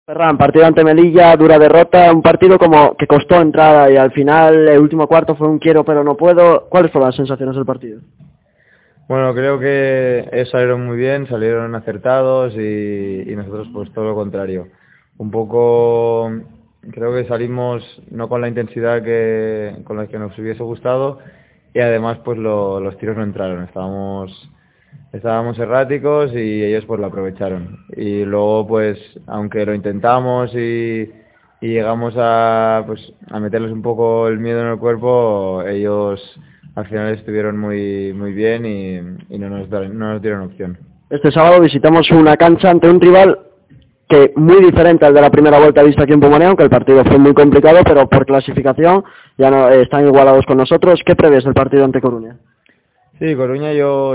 Ferran, partido ante Melilla, dura derrota, un partido como que costó entrada y al final el último cuarto fue un quiero pero no puedo. ¿Cuáles fueron las sensaciones del partido? Bueno, creo que ellos salieron muy bien, salieron acertados y nosotros pues todo lo contrario. Un poco creo que salimos no con la intensidad con la que nos hubiese gustado y además pues los tiros no entraron, estábamos erráticos y ellos pues lo aprovecharon. Y luego pues aunque lo intentamos y llegamos a meterles un poco el miedo en el cuerpo, ellos al final estuvieron muy bien y no nos dieron opción. Este sábado visitamos una cancha ante un rival que muy diferente al de la primera vuelta vista aquí en Pumanea, aunque el partido fue muy complicado, pero por clasificación ya no están igualados con nosotros. ¿Qué prevés del partido ante Coruña? Sí, Coruña, yo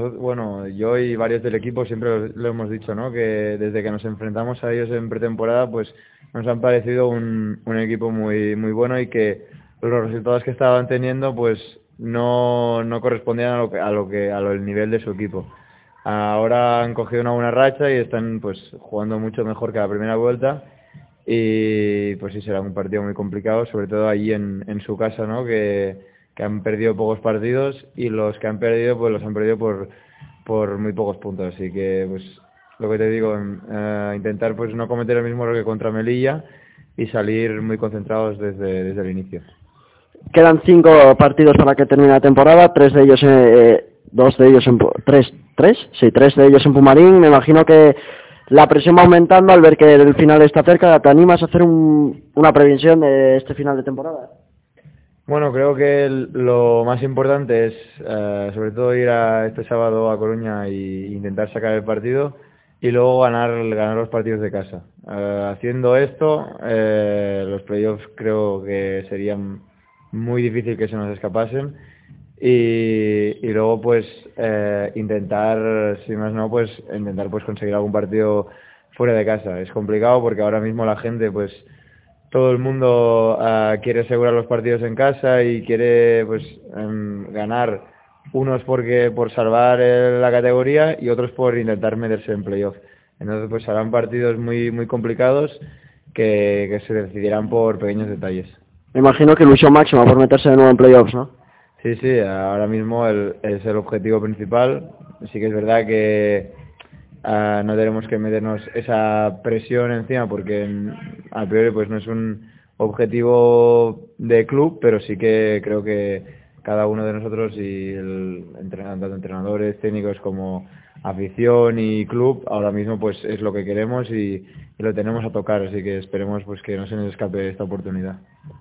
y varios del equipo siempre lo hemos dicho, ¿no? Que desde que nos enfrentamos a ellos en pretemporada, pues nos han parecido un equipo muy bueno y que los resultados que estaban teniendo, pues no correspondían al nivel de su equipo. Ahora han cogido una buena racha y están pues jugando mucho mejor que la primera vuelta y pues sí será un partido muy complicado, sobre todo allí en su casa, ¿no? Que han perdido pocos partidos y los que han perdido pues los han perdido por muy pocos puntos, así que pues lo que te digo, intentar pues no cometer el mismo error que contra Melilla y salir muy concentrados desde el inicio. Quedan 5 partidos para que termine la temporada, 3 de ellos, 2 de ellos en tres de ellos en Pumarín. Me imagino que la presión va aumentando al ver que el final está cerca. ¿Te animas a hacer una previsión de este final de temporada? Bueno, creo que lo más importante es sobre todo ir este sábado a Coruña e intentar sacar el partido y luego ganar los partidos de casa. Haciendo esto, los playoffs creo que serían muy difícil que se nos escapasen y luego pues intentar, si más no, pues intentar pues conseguir algún partido fuera de casa. Es complicado porque ahora mismo la gente pues todo el mundo quiere asegurar los partidos en casa y quiere pues ganar, unos por salvar la categoría y otros por intentar meterse en playoff. Entonces pues serán partidos muy complicados que se decidirán por pequeños detalles. Me imagino que ilusión máxima por meterse de nuevo en playoffs, ¿no? Sí, ahora mismo es el objetivo principal. Sí que es verdad que no tenemos que meternos esa presión encima porque a priori pues no es un objetivo de club, pero sí que creo que cada uno de nosotros y tanto entrenadores, técnicos como afición y club ahora mismo pues es lo que queremos y lo tenemos a tocar, así que esperemos pues que no se nos escape esta oportunidad.